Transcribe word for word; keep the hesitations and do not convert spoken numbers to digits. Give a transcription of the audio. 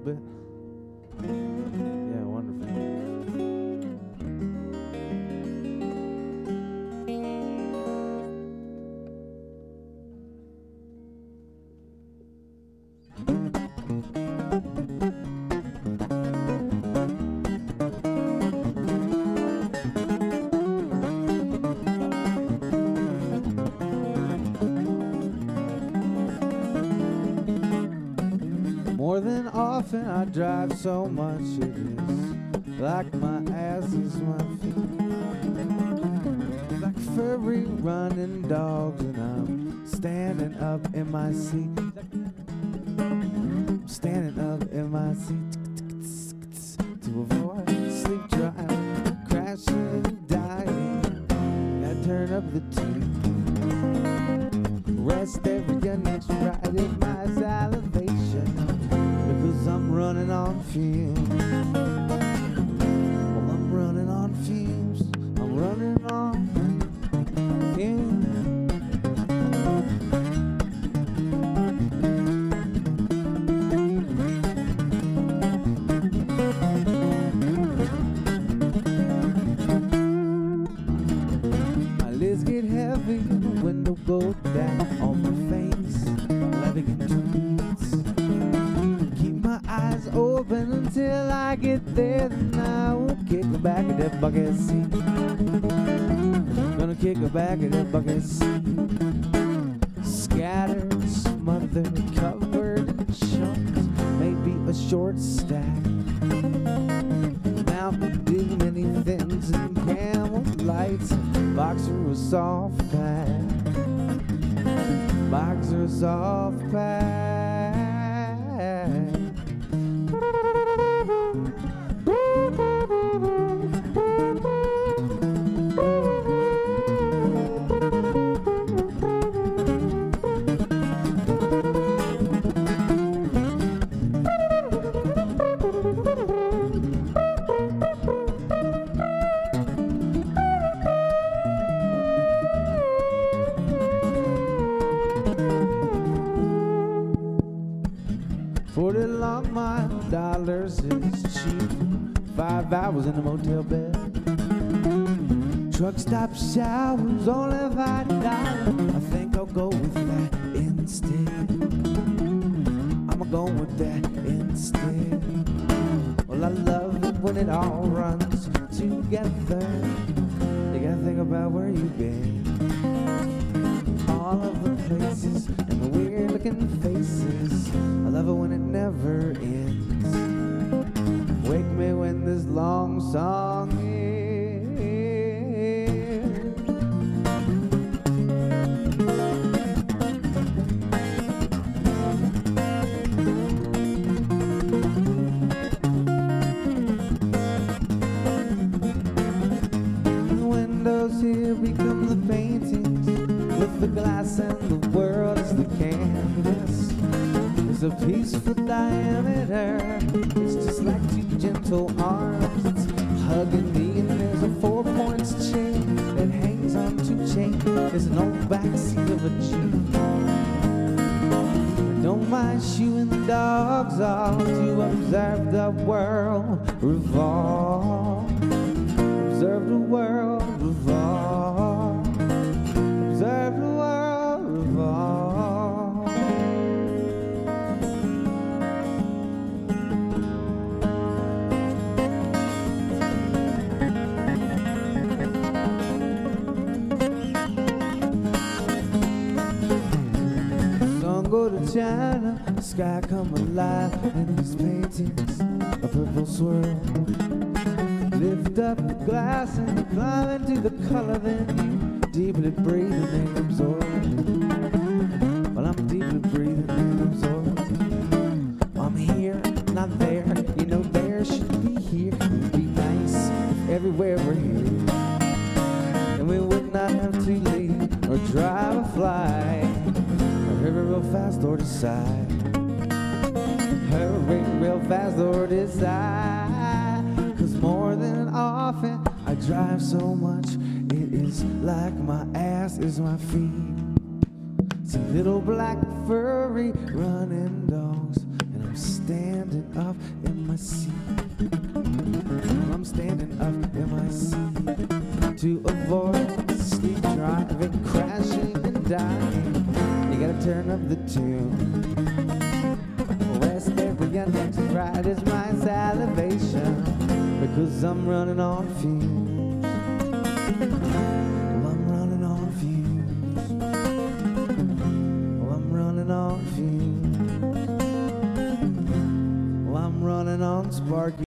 bit? Yeah, wonderful. More than often I drive so much it is like my ass is my feet. Like furry running dogs and I'm standing up in my seat. I'm standing up in my seat to avoid sleep driving, crashing, dying. Gotta turn up the tune. Rest every next right in my salivation. Because I'm running on fumes. Well, I'm running on fumes. I'm running on fumes. My lids get heavy, the window goes down on my face, living in tweets. Eyes open until I get there, then I will kick her back at that bucket seat. Gonna kick her back at that bucket seat. Scattered, smothered, covered in chunks, maybe a short stack. Now we do many things in camel lights. Boxer a soft pack. Boxer a soft pack. Forty long mile dollars is cheap. Five hours in a motel bed. Truck stop showers, only five dollars. I think I'll go with that instead. I'ma go with that instead. Well, I love it when it all runs together. You gotta think about where you've been. All of the places and the weird looking faces. I love it when it never ends. Wake me when this long song ends. The windows here become the paintings, with the glass and the world as the canvas. It's a peaceful diameter. It's just like two gentle arms. It's hugging me, and there's a four points chain that hangs on two chains. There's an old backseat of a Jeep. I don't mind shooing the dogs off to observe the world revolve. Observe the world revolve. Observe the world revolve. Sun go to China, the sky come alive, and these paintings a purple swirl. Lift up the glass and climb into the color, then you deeply breathe and absorb. Well, I'm deeply breathing and absorb. I'm here, not there. You know there should be here. It would be nice if everywhere we're here. And we would not have to leave or drive or fly, or hurry real fast or decide. Hurry real fast or decide. Cause more than often I drive so much it is like my ass is my feet. See little black furry running dogs, and I'm standing up in my seat. I'm standing up in my seat to avoid sleep driving, crashing and dying. You gotta turn up the tune. West every and next Friday's my salivation, because I'm running on fumes. Well, I'm running on fumes. Well, I'm running on fumes. Well, I'm running on Sparky.